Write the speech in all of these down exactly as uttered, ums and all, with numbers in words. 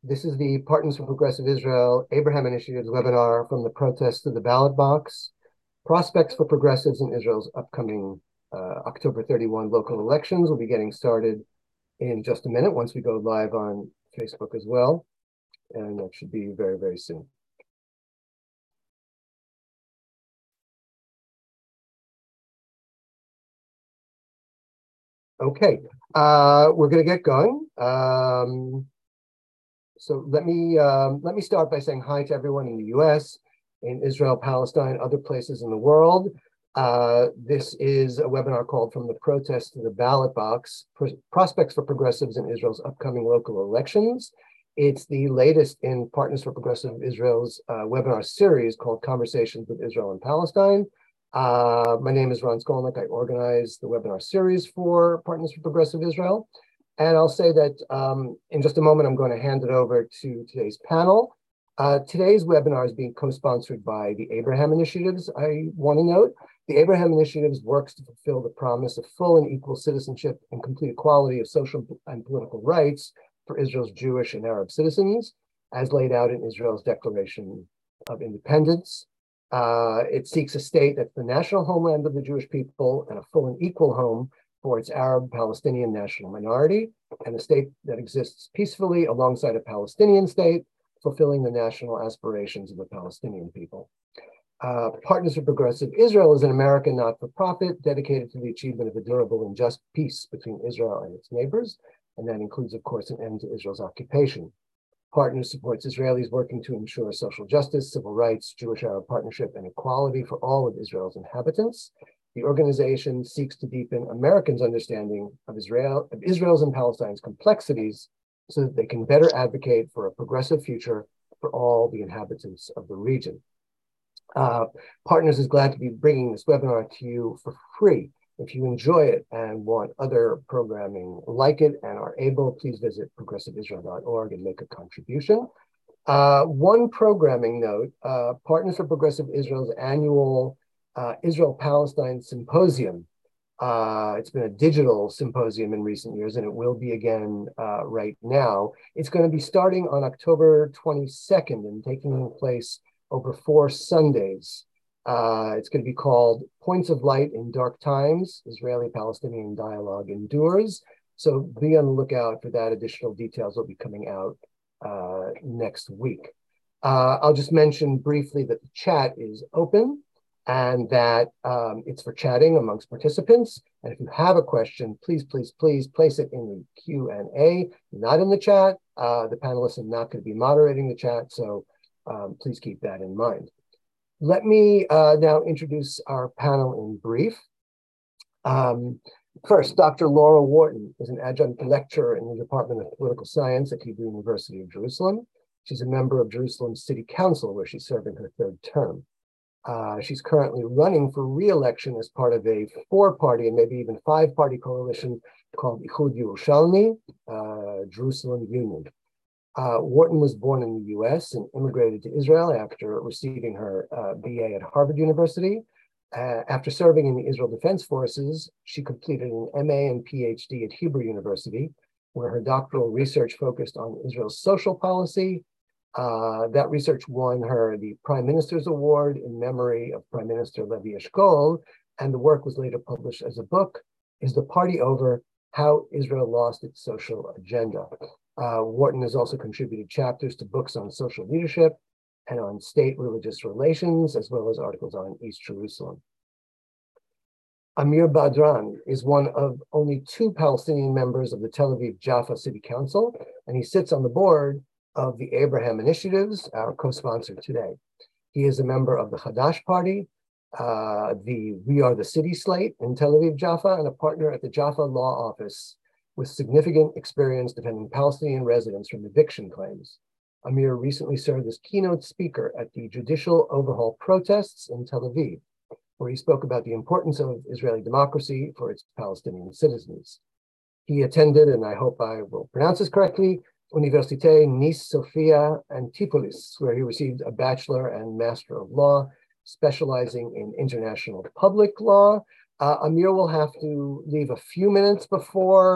This is the Partners for Progressive Israel Abraham Initiative's webinar from the protest to the ballot box, prospects for progressives in Israel's upcoming uh, October thirty-first local elections. We'll be getting started in just a minute once we go live on Facebook as well, and that should be very, very soon. Okay, uh, we're going to get going. Um, so let me um, let me start by saying hi to everyone in the U S, in Israel, Palestine, other places in the world. Uh, this is a webinar called From the Protest to the Ballot Box, Prospects for Progressives in Israel's Upcoming Local Elections. It's the latest in Partners for Progressive Israel's uh, webinar series called Conversations with Israel and Palestine. Uh, my name is Ron Skolnick. I organize the webinar series for Partners for Progressive Israel. And I'll say that um, in just a moment, I'm going to hand it over to today's panel. Uh, today's webinar is being co-sponsored by the Abraham Initiatives, I want to note. The Abraham Initiatives works to fulfill the promise of full and equal citizenship and complete equality of social and political rights for Israel's Jewish and Arab citizens, as laid out in Israel's Declaration of Independence. Uh, it seeks a state that's the national homeland of the Jewish people and a full and equal home for its Arab Palestinian national minority, and a state that exists peacefully alongside a Palestinian state, fulfilling the national aspirations of the Palestinian people. Uh, Partners for Progressive Israel is an American not-for-profit dedicated to the achievement of a durable and just peace between Israel and its neighbors, and that includes, of course, an end to Israel's occupation. Partners supports Israelis working to ensure social justice, civil rights, Jewish-Arab partnership, and equality for all of Israel's inhabitants. The organization seeks to deepen Americans' understanding of Israel, of Israel's and Palestine's complexities so that they can better advocate for a progressive future for all the inhabitants of the region. Uh, Partners is glad to be bringing this webinar to you for free. If you enjoy it and want other programming like it and are able, please visit progressive israel dot org and make a contribution. Uh, one programming note, uh, Partners for Progressive Israel's annual uh, Israel-Palestine Symposium. Uh, it's been a digital symposium in recent years, and it will be again uh, right now. It's going to be starting on October twenty-second and taking place over four Sundays. Uh, it's going to be called Points of Light in Dark Times, Israeli-Palestinian Dialogue Endures. So be on the lookout for that. Additional details will be coming out uh, next week. Uh, I'll just mention briefly that the chat is open and that um, it's for chatting amongst participants. And if you have a question, please, please, please place it in the Q and A, not in the chat. Uh, the panelists are not going to be moderating the chat, so um, please keep that in mind. Let me uh, now introduce our panel in brief. Um, first, Doctor Laura Wharton is an adjunct lecturer in the Department of Political Science at Hebrew University of Jerusalem. She's a member of Jerusalem's City Council, where she's serving her third term. Uh, she's currently running for re-election as part of a four-party and maybe even five-party coalition called Ichud Yerushalmi, uh, Jerusalem Union. Uh, Wharton was born in the U S and immigrated to Israel after receiving her uh, B A at Harvard University. Uh, after serving in the Israel Defense Forces, she completed an M A and P H D at Hebrew University, where her doctoral research focused on Israel's social policy. Uh, that research won her the Prime Minister's Award in memory of Prime Minister Levi Eshkol, and the work was later published as a book, Is the Party Over? How Israel Lost Its Social Agenda. Uh, Wharton has also contributed chapters to books on social leadership and on state religious relations, as well as articles on East Jerusalem. Amir Badran is one of only two Palestinian members of the Tel Aviv Jaffa City Council, and he sits on the board of the Abraham Initiatives, our co-sponsor today. He is a member of the Hadash Party, uh, the We Are the City slate in Tel Aviv Jaffa, and a partner at the Jaffa Law Office with significant experience defending Palestinian residents from eviction claims. Amir recently served as keynote speaker at the judicial overhaul protests in Tel Aviv, where he spoke about the importance of Israeli democracy for its Palestinian citizens. He attended, and I hope I will pronounce this correctly, Université Nice Sophia Antipolis, where he received a Bachelor and Master of Law, specializing in international public law. Uh, Amir will have to leave a few minutes before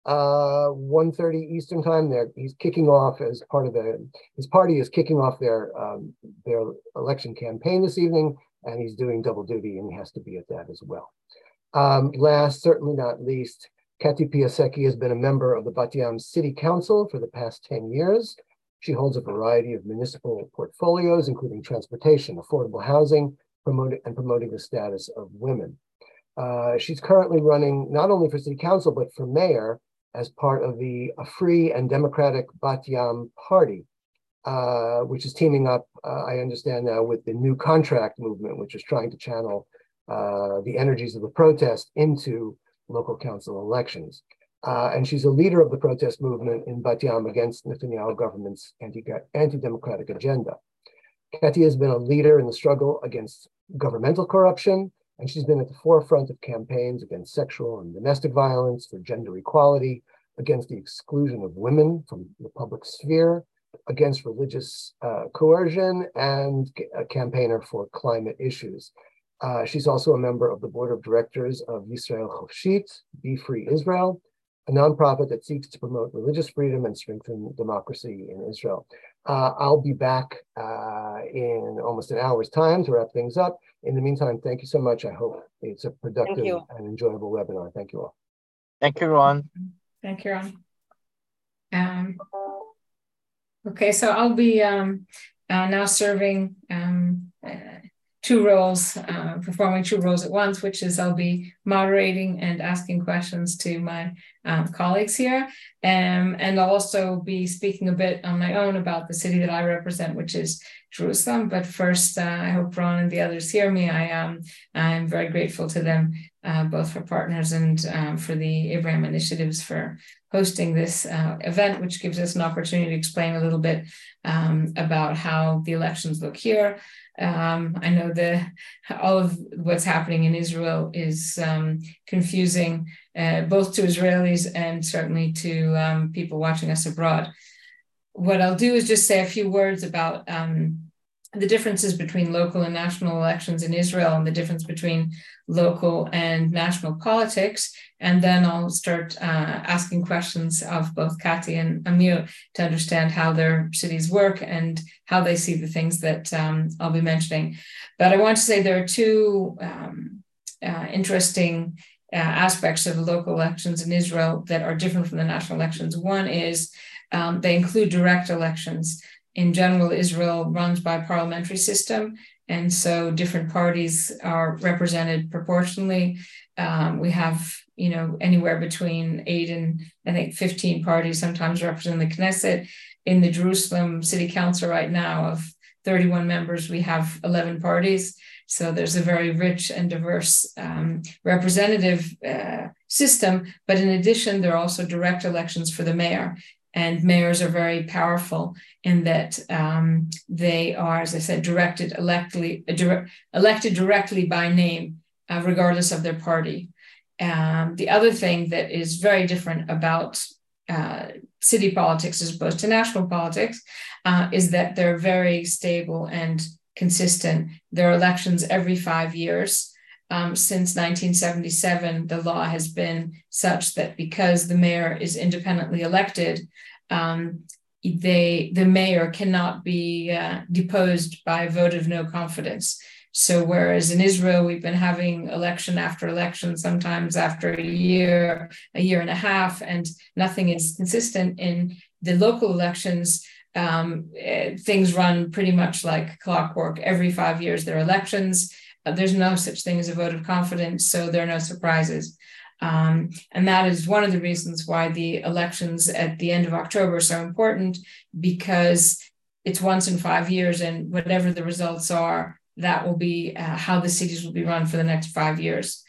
uh, one thirty Eastern time. There, he's kicking off as part of the, his party is kicking off their um, their election campaign this evening, and he's doing double duty, and he has to be at that as well. Um, last, certainly not least, Kati Piasecki has been a member of the Bat Yam City Council for the past ten years. She holds a variety of municipal portfolios, including transportation, affordable housing, promoting and promoting the status of women. Uh, she's currently running not only for city council, but for mayor as part of the a Free and Democratic Bat Yam Party, uh, which is teaming up, uh, I understand now, with the New Contract movement, which is trying to channel uh, the energies of the protest into local council elections. Uh, and she's a leader of the protest movement in Bat Yam against Netanyahu government's anti, anti-democratic agenda. Kati has been a leader in the struggle against governmental corruption, and she's been at the forefront of campaigns against sexual and domestic violence, for gender equality, against the exclusion of women from the public sphere, against religious uh, coercion, and a campaigner for climate issues. Uh, she's also a member of the board of directors of Yisrael Chofshit, Be Free Israel, a nonprofit that seeks to promote religious freedom and strengthen democracy in Israel. Uh, I'll be back uh, in almost an hour's time to wrap things up. In the meantime, thank you so much. I hope it's a productive and enjoyable webinar. Thank you all. Thank you, Ron. Thank you, Ron. Um, okay, so I'll be um, uh, now serving um, uh, two roles, uh, performing two roles at once, which is I'll be moderating and asking questions to my um, colleagues here. Um, and I'll also be speaking a bit on my own about the city that I represent, which is Jerusalem. But first, uh, I hope Ron and the others hear me. I am I'm very grateful to them, uh, both for partners and um, for the Abraham Initiatives for hosting this uh, event, which gives us an opportunity to explain a little bit um, about how the elections look here. Um, I know the all of what's happening in Israel is um, confusing, uh, both to Israelis and certainly to um, people watching us abroad. What I'll do is just say a few words about um, the differences between local and national elections in Israel and the difference between local and national politics. And then I'll start uh, asking questions of both Kati and Amir to understand how their cities work and how they see the things that um, I'll be mentioning. But I want to say there are two um, uh, interesting uh, aspects of local elections in Israel that are different from the national elections. One is um, they include direct elections. In general, Israel runs by a parliamentary system, and so different parties are represented proportionally. Um, we have, you know, anywhere between eight and I think fifteen parties sometimes represent the Knesset. In the Jerusalem City Council right now of thirty-one members, we have eleven parties. So there's a very rich and diverse um, representative uh, system. But in addition, there are also direct elections for the mayor. And mayors are very powerful in that um, they are, as I said, directed, electly, dire- elected directly by name, uh, regardless of their party. Um, the other thing that is very different about uh, city politics as opposed to national politics uh, is that they're very stable and consistent. There are elections every five years. Um, since nineteen seventy-seven, the law has been such that because the mayor is independently elected, um, they, the mayor cannot be uh, deposed by a vote of no confidence. So whereas in Israel, we've been having election after election, sometimes after a year, a year and a half, and nothing is consistent in the local elections, um, uh, things run pretty much like clockwork. Every five years, there are elections. Uh, there's no such thing as a vote of confidence, so there are no surprises. Um, and that is one of the reasons why the elections at the end of October are so important, because it's once in five years, and whatever the results are, that will be uh, how the cities will be run for the next five years.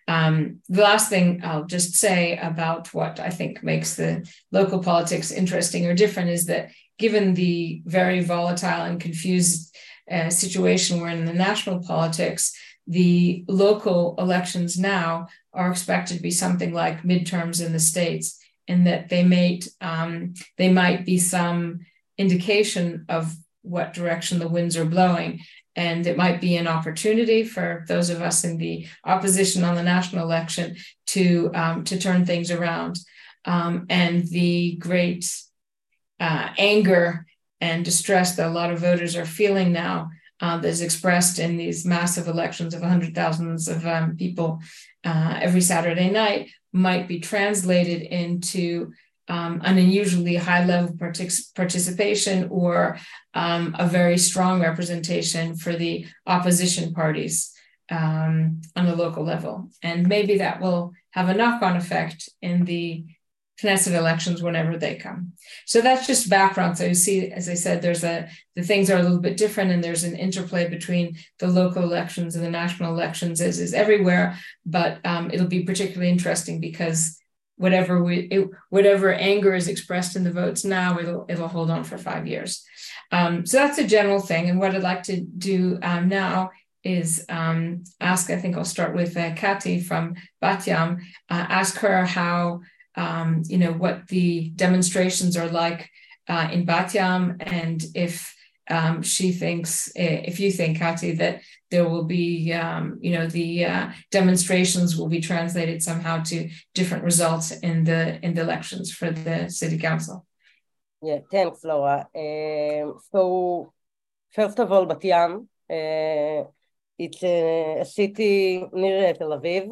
Um, the last thing I'll just say about what I think makes the local politics interesting or different is that given the very volatile and confused Uh, situation we're in the national politics, the local elections now are expected to be something like midterms in the states, in that they might um, they might be some indication of what direction the winds are blowing, and it might be an opportunity for those of us in the opposition on the national election to um, to turn things around. um, and the great uh, anger and distress that a lot of voters are feeling now, uh, that is expressed in these massive elections of hundred thousands of um, people uh, every Saturday night, might be translated into um, an unusually high level partic- participation or um, a very strong representation for the opposition parties um, on the local level. And maybe that will have a knock-on effect in the Knesset elections whenever they come. So that's just background. So you see, as I said, there's a, the things are a little bit different, and there's an interplay between the local elections and the national elections, as is everywhere. But um, it'll be particularly interesting because whatever we, it, whatever anger is expressed in the votes now, it'll it'll hold on for five years. Um, so that's a general thing. And what I'd like to do um, now is um, ask. I think I'll start with uh, Kati from Bat Yam. Uh, ask her how. Um, you know, what the demonstrations are like uh, in Bat Yam, and if um, she thinks, if you think, Kati, that there will be, um, you know, the uh, demonstrations will be translated somehow to different results in the in the elections for the city council. Yeah, thanks, Laura. Uh, so, first of all, Bat Yam, uh, it's a, a city near Tel Aviv.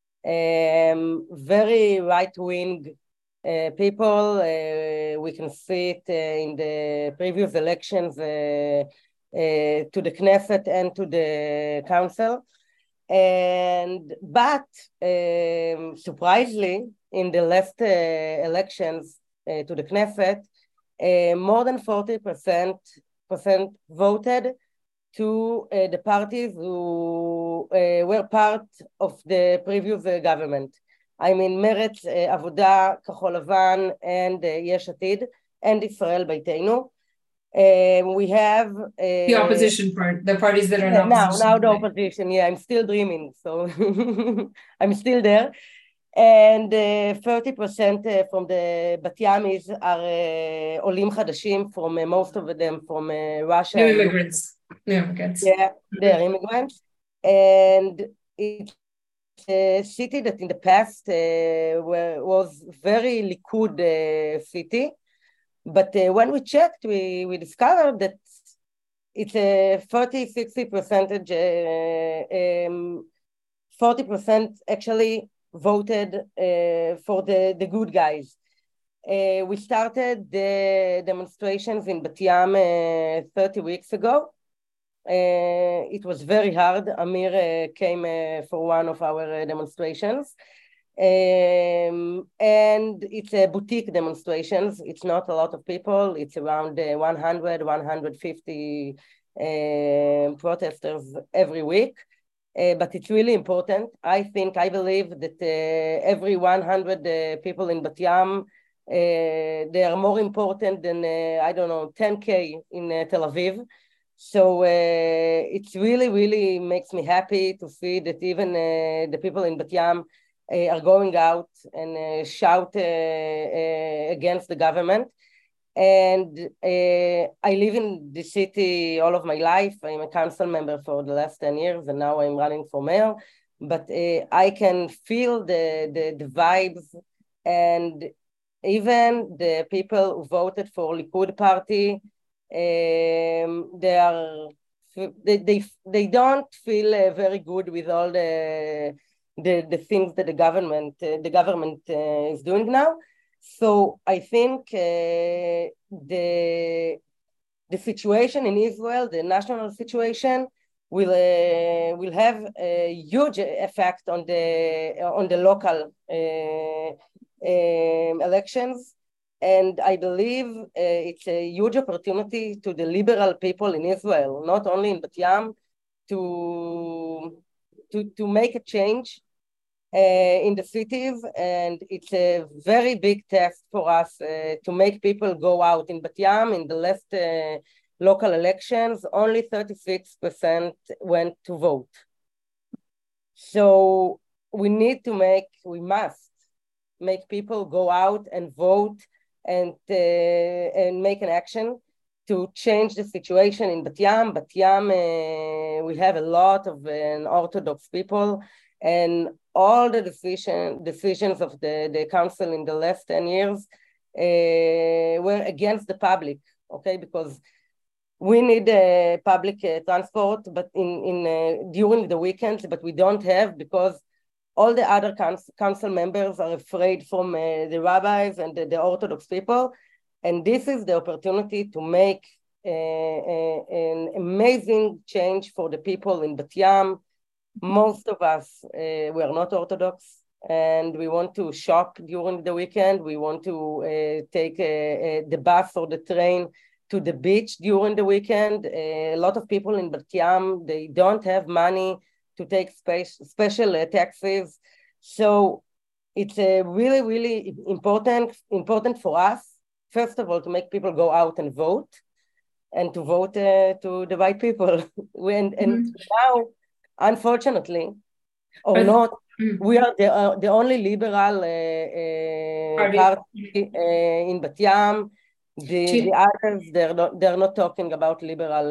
Um, very right-wing uh, people. Uh, we can see it uh, in the previous elections uh, uh, to the Knesset and to the council. And but um, surprisingly, in the last uh, elections uh, to the Knesset, uh, more than forty percent voted to uh, the parties who uh, were part of the previous uh, government. I mean, Meretz, uh, Avoda, Kahol Lavan, and uh, Yesh Atid, and Israel Beiteinu. Um, we have... Uh, the opposition part, the parties that are yeah, in Now, opposition. now the opposition, yeah, I'm still dreaming, so I'm still there. And uh, thirty percent uh, from the Bat Yamis are uh, Olim Chadashim, from uh, most of them from uh, Russia. New immigrants. New immigrants. Yeah, they're immigrants. And it's a city that in the past uh, were, was very Likud uh, city. But uh, when we checked, we, we discovered that it's a thirty, sixty percentage, uh, um, forty percent actually voted uh, for the, the good guys. Uh, we started the demonstrations in Bat Yam uh, thirty weeks ago. Uh, it was very hard. Amir uh, came uh, for one of our uh, demonstrations. Um, and it's a boutique demonstrations. It's not a lot of people. It's around uh, one hundred, one hundred fifty uh, protesters every week. Uh, but it's really important. I think, I believe that uh, every one hundred uh, people in Bat Yam, uh, they are more important than, uh, I don't know, ten K in uh, Tel Aviv. So uh, it really, really makes me happy to see that even uh, the people in Bat Yam uh, are going out and uh, shout uh, uh, against the government. And uh, I live in the city all of my life. I'm a council member for the last ten years, and now I'm running for mayor. But uh, I can feel the, the, the vibes, and even the people who voted for Likud party, um, they are they they, they don't feel uh, very good with all the the, the things that the government uh, the government uh, is doing now. So I think uh, the the situation in Israel, the national situation, will uh, will have a huge effect on the on the local uh, um, elections, and I believe uh, it's a huge opportunity to the liberal people in Israel, not only in Bat Yam, to to to make a change Uh, in the cities, and it's a very big test for us uh, to make people go out. In Bat Yam, in the last uh, local elections, only thirty-six percent went to vote. So we need to make, we must make people go out and vote and, uh, and make an action to change the situation in Bat Yam. Bat Yam, uh, we have a lot of uh, Orthodox people. and all the decision, decisions of the, the council in the last ten years uh, were against the public, okay? Because we need uh, public uh, transport, but in, in uh, during the weekends, but we don't have because all the other council, council members are afraid from uh, the rabbis and the, the Orthodox people. And this is the opportunity to make uh, uh, an amazing change for the people in Bat Yam. Most of us, uh, we are not Orthodox, and we want to shop during the weekend. We want to uh, take uh, uh, the bus or the train to the beach during the weekend. Uh, a lot of people in Bat Yam, they don't have money to take space, special uh, taxis. So it's uh, really, really important, important for us, first of all, to make people go out and vote and to vote uh, to the right people. and, and mm-hmm. now, unfortunately, or not, mm-hmm. we are the, uh, the only liberal uh, uh, party uh, in Bat Yam. The, the others, they're not, they're not talking about liberal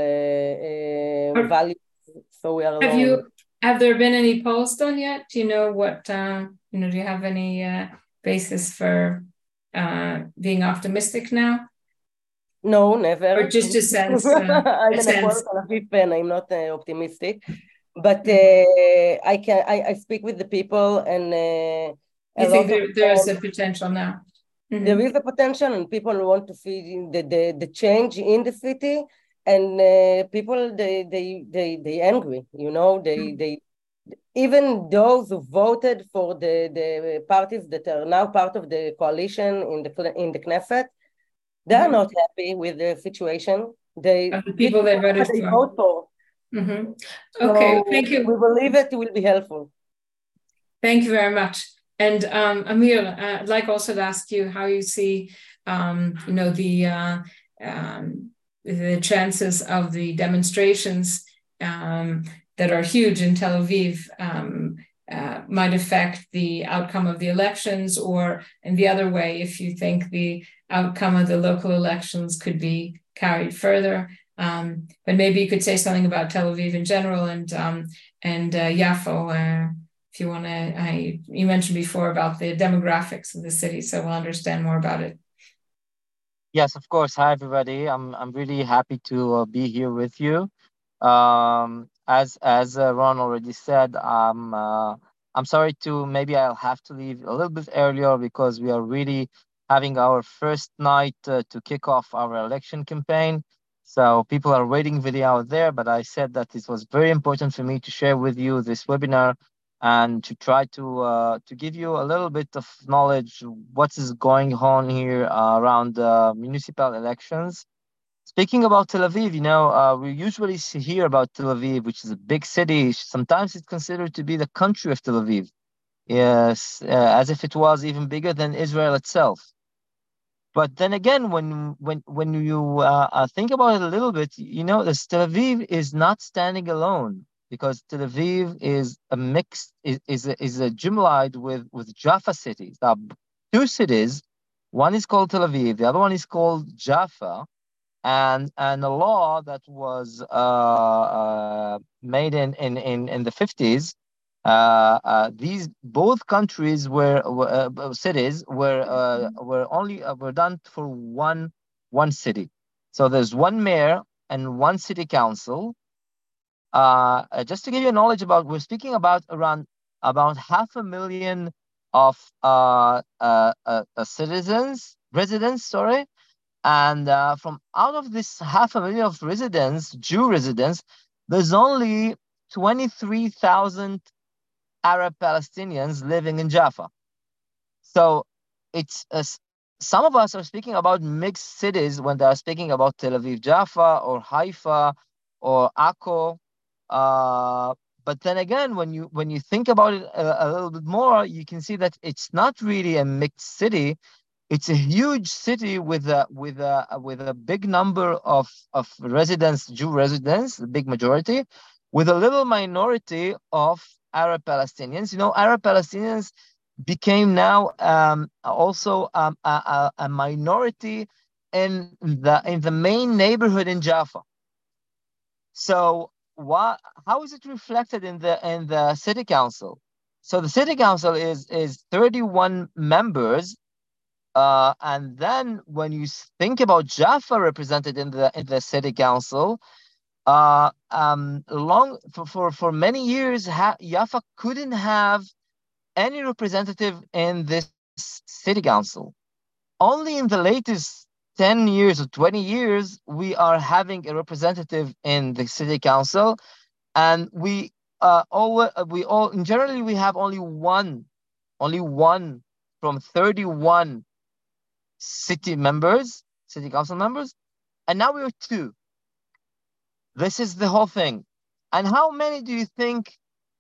uh, uh, values, so we are have alone. You, have there been any polls done yet? Do you know what, uh, you know, do you have any uh, basis for uh, being optimistic now? No, never. Or just a sense? Uh, I'm a an sense. Tel Aviv fan. I'm not uh, optimistic, but uh, I can. I, I speak with the people, and uh, you think there, there's a potential now? Mm-hmm. There is a potential, and people want to see the the, the change in the city, and uh, people they they they they angry. You know, they mm-hmm. they even those who voted for the the parties that are now part of the coalition in the in the Knesset. They're mm-hmm. not happy with the situation. They of the people they voted they for. vote for. Mm-hmm. Okay, so thank you. We believe it will be helpful. Thank you very much. And um, Amir, uh, I'd like also to ask you how you see, um, you know, the uh, um, the chances of the demonstrations um, that are huge in Tel Aviv um, uh, might affect the outcome of the elections, or in the other way, if you think the outcome of the local elections could be carried further. Um, but maybe you could say something about Tel Aviv in general and um, and uh, Yafo. Uh, if you want to, I you mentioned before about the demographics of the city, so we'll understand more about it. Yes, of course. Hi, everybody. I'm I'm really happy to uh, be here with you. Um, as as uh, Ron already said, I'm uh, I'm sorry to maybe I'll have to leave a little bit earlier because we are really having our first night uh, to kick off our election campaign. So people are waiting video out there, but I said that it was very important for me to share with you this webinar and to try to uh, to give you a little bit of knowledge what is going on here uh, around uh, municipal elections. Speaking about Tel Aviv, you know, uh, we usually hear about Tel Aviv, which is a big city. Sometimes it's considered to be the country of Tel Aviv. Yes, uh, as if it was even bigger than Israel itself. But then again, when when when you uh, think about it a little bit, you know, this Tel Aviv is not standing alone because Tel Aviv is a mixed is is a, is a jumlite with with Jaffa cities. There are two cities. One is called Tel Aviv. The other one is called Jaffa. And and a law that was uh, uh, made in in in, in the fifties. Uh, uh, these both countries were, were uh, cities were uh, were only uh, were done for one one city. So there's one mayor and one city council. Uh, uh, just to give you knowledge about, we're speaking about around about half a million of uh, uh, uh, uh, citizens, residents, sorry. And uh, from out of this half a million of residents, Jew residents, there's only twenty-three thousand Arab Palestinians living in Jaffa. So it's uh, some of us are speaking about mixed cities when they are speaking about Tel Aviv, Jaffa, or Haifa, or Akko. Uh, but then again, when you when you think about it a, a little bit more, you can see that it's not really a mixed city. It's a huge city with a with a with a big number of of residents, Jew residents, the big majority, with a little minority of Arab Palestinians. You know, Arab Palestinians became now um, also um, a, a minority in the in the main neighborhood in Jaffa. So, what? How is it reflected in the in the city council? so the city council is is thirty-one members. Uh, and then when you think about Jaffa represented in the in the city council, uh, um, long for, for, for many years, ha- Jaffa couldn't have any representative in this city council. Only in the latest ten years or twenty years, we are having a representative in the city council, and we uh, all we all in generally we have only one, only one from thirty-one city members, city council members, and now we're two. This is the whole thing. And how many do you think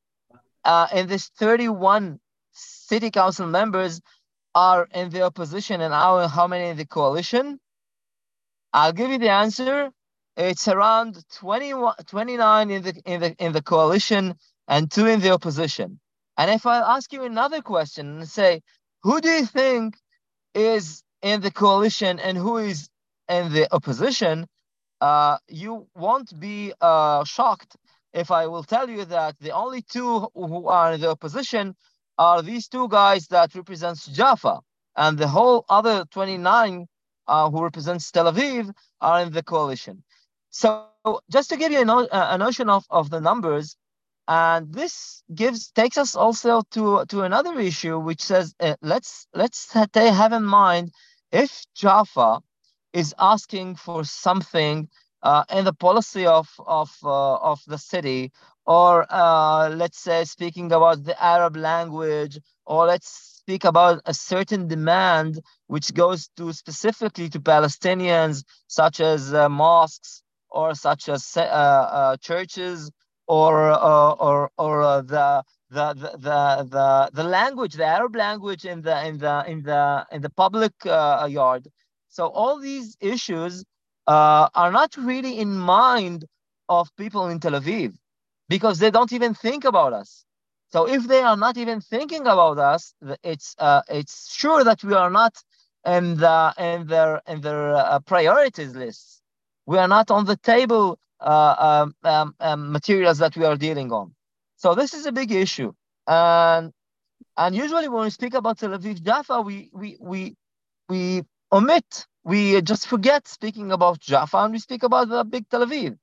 uh, in this thirty-one city council members are in the opposition, and how, how many in the coalition? I'll give you the answer. It's around twenty-one, twenty-nine in the in the in the coalition and two in the opposition. And if I ask you another question and say, who do you think is in the coalition and who is in the opposition, uh, you won't be uh, shocked if I will tell you that the only two who are in the opposition are these two guys that represents Jaffa, and the whole other twenty-nine uh, who represents Tel Aviv are in the coalition. So just to give you a, no- a notion of, of the numbers, and this gives takes us also to to another issue, which says uh, let's let's ha- ta- have in mind if Jaffa is asking for something uh, in the policy of of uh, of the city, or uh, let's say speaking about the Arab language, or let's speak about a certain demand which goes to specifically to Palestinians, such as uh, mosques or such as uh, uh, churches, or uh, or or uh, the, the the the the the language, the Arab language in the in the in the in the public uh, yard. So all these issues uh, are not really in mind of people in Tel Aviv, because they don't even think about us. So if they are not even thinking about us, it's uh, it's sure that we are not in the in their in their uh, priorities lists. We are not on the table uh, um, um, um, materials that we are dealing on. So this is a big issue, and and usually when we speak about Tel Aviv Jaffa, we we we we omit, we just forget speaking about Jaffa, and we speak about the big Tel Aviv.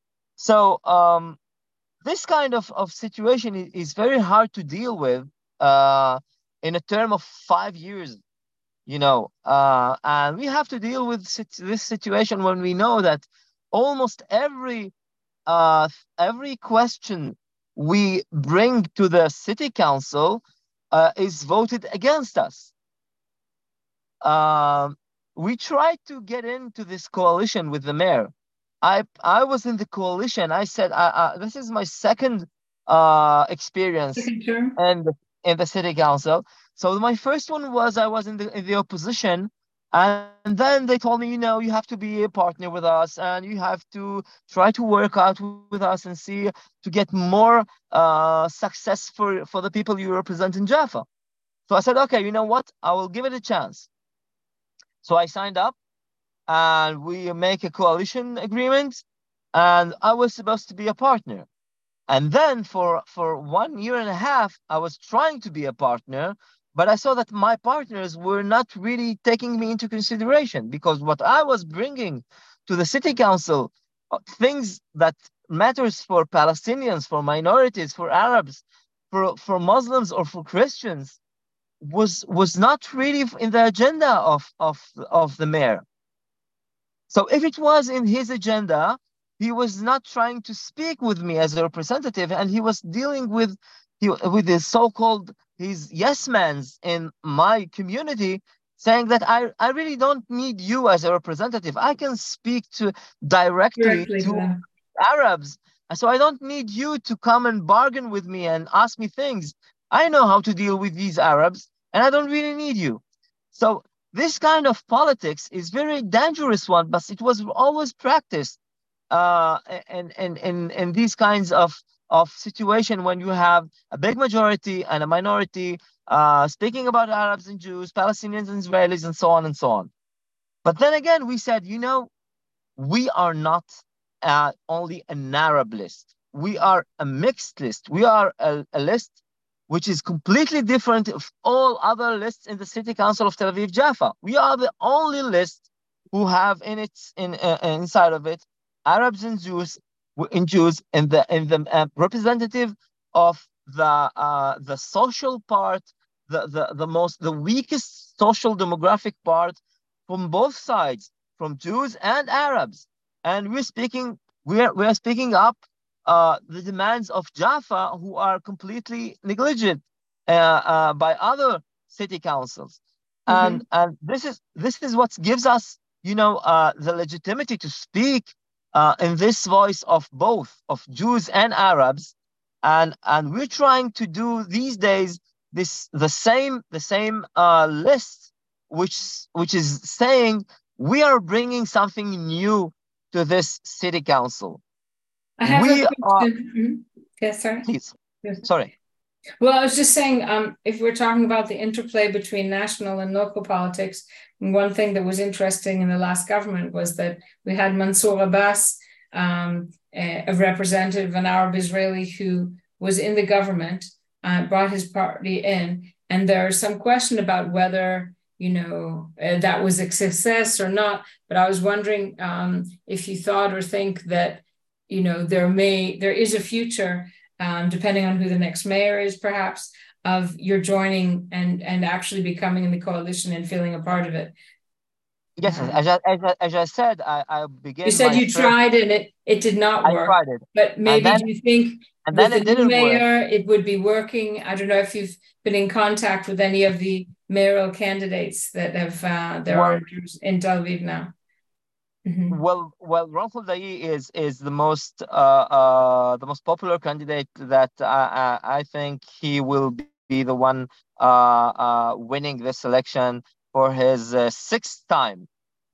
So um, this kind of, of situation is, is very hard to deal with uh, in a term of five years, you know, uh, and we have to deal with sit- this situation when we know that almost every uh, every question we bring to the city council uh, is voted against us. Um, we tried to get into this coalition with the mayor. I I was in the coalition. I said, I, I, this is my second uh, experience Second term. in the in the city council. So my first one was I was in the in the opposition, and then they told me, you know, you have to be a partner with us, and you have to try to work out with us and see to get more uh, success for for the people you represent in Jaffa. So I said, okay, you know what? I will give it a chance. So I signed up, and we make a coalition agreement, and I was supposed to be a partner. And then for for one year and a half, I was trying to be a partner, but I saw that my partners were not really taking me into consideration, because what I was bringing to the city council, uh, things that matters for Palestinians, for minorities, for Arabs, for for Muslims or for Christians, was was not really in the agenda of of of the mayor. So if it was in his agenda, he was not trying to speak with me as a representative, and he was dealing with he, with his so-called his yes mans in my community, saying that I, I really don't need you as a representative. I can speak to directly Directly to to them. Arabs. So I don't need you to come and bargain with me and ask me things. I know how to deal with these Arabs, and I don't really need you. So this kind of politics is very dangerous one, but it was always practiced uh, in, in, in, in these kinds of, of situation when you have a big majority and a minority uh, speaking about Arabs and Jews, Palestinians and Israelis, and so on and so on. But then again, we said, you know, we are not uh, only an Arab list. We are a mixed list. We are a, a list which is completely different of all other lists in the City Council of Tel Aviv Jaffa. We are the only list who have in its in uh, inside of it Arabs and Jews, in Jews, in the in the uh, representative of the uh, the social part, the, the the most the weakest social demographic part from both sides, from Jews and Arabs, and we're speaking we're we're speaking up uh, the demands of Jaffa, who are completely negligent uh, uh, by other city councils, Mm-hmm. and and this is this is what gives us, you know, uh, the legitimacy to speak uh, in this voice of both of Jews and Arabs, and and we're trying to do these days this the same the same uh, list, which which is saying we are bringing something new to this city council. I have We a are, question. Mm-hmm. Yes, sorry. please, Yes. sorry. Well, I was just saying, um, if we're talking about the interplay between national and local politics, one thing that was interesting in the last government was that we had Mansour Abbas, um, a, a representative, an Arab Israeli who was in the government, uh, brought his party in, and there's some question about whether, you know, uh, that was a success or not. But I was wondering um, if you thought or think that, you know, there may there is a future. Um, depending on who the next mayor is, perhaps, of your joining and and actually becoming in the coalition and feeling a part of it. Yes, Um, as I, as I, as I said, I, I began you said my you first, tried and it it did not I work, tried it, but and maybe then do you think and with then the it new didn't work. mayor it would be working? I don't know if you've been in contact with any of the mayoral candidates that have uh, there Well, are in Tel Aviv now. Mm-hmm. Well, well, Ron Khuldaei is is the most uh, uh, the most popular candidate that I, I, I think he will be the one uh, uh, winning this election for his uh, sixth time,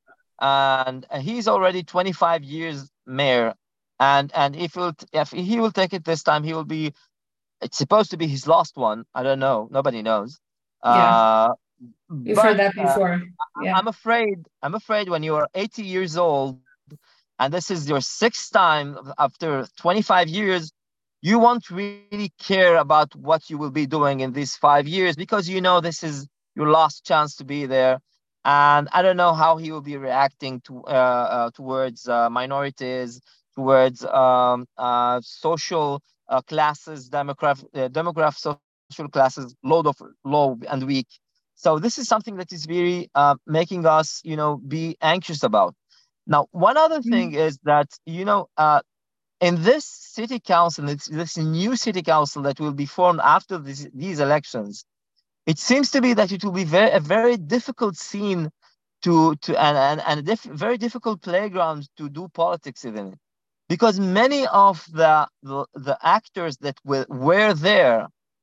and he's already twenty-five years mayor, and and if he'll, if he will take it this time, he will be. It's supposed to be his last one. I don't know. Nobody knows. Yeah, Uh, you've heard but that uh, before. Yeah. I'm afraid. I'm afraid when you are eighty years old and this is your sixth time after twenty-five years, you won't really care about what you will be doing in these five years because you know this is your last chance to be there. And I don't know how he will be reacting to uh, uh, towards uh, minorities, towards um, uh, social uh, classes, demographic, uh, demographic social classes, low of low and weak. So this is something that is very uh, making us, you know, be anxious about. Now, one other thing is that, you know, uh, in this city council, this, this new city council that will be formed after this, these elections, it seems to be that it will be very, a very difficult scene to, to and, and, and a diff, very difficult playground to do politics in. Because many of the, the, the actors that were, were there